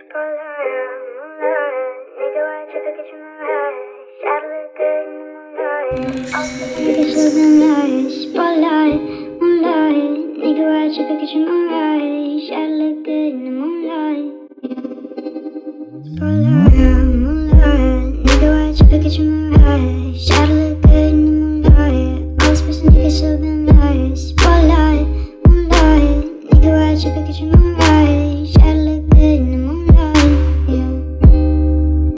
Spotlight, moonlight, nigga, watch your picture, moonlight. Shawty look good in the moonlight. Spotlight, moonlight, nigga, watch your picture, moonlight.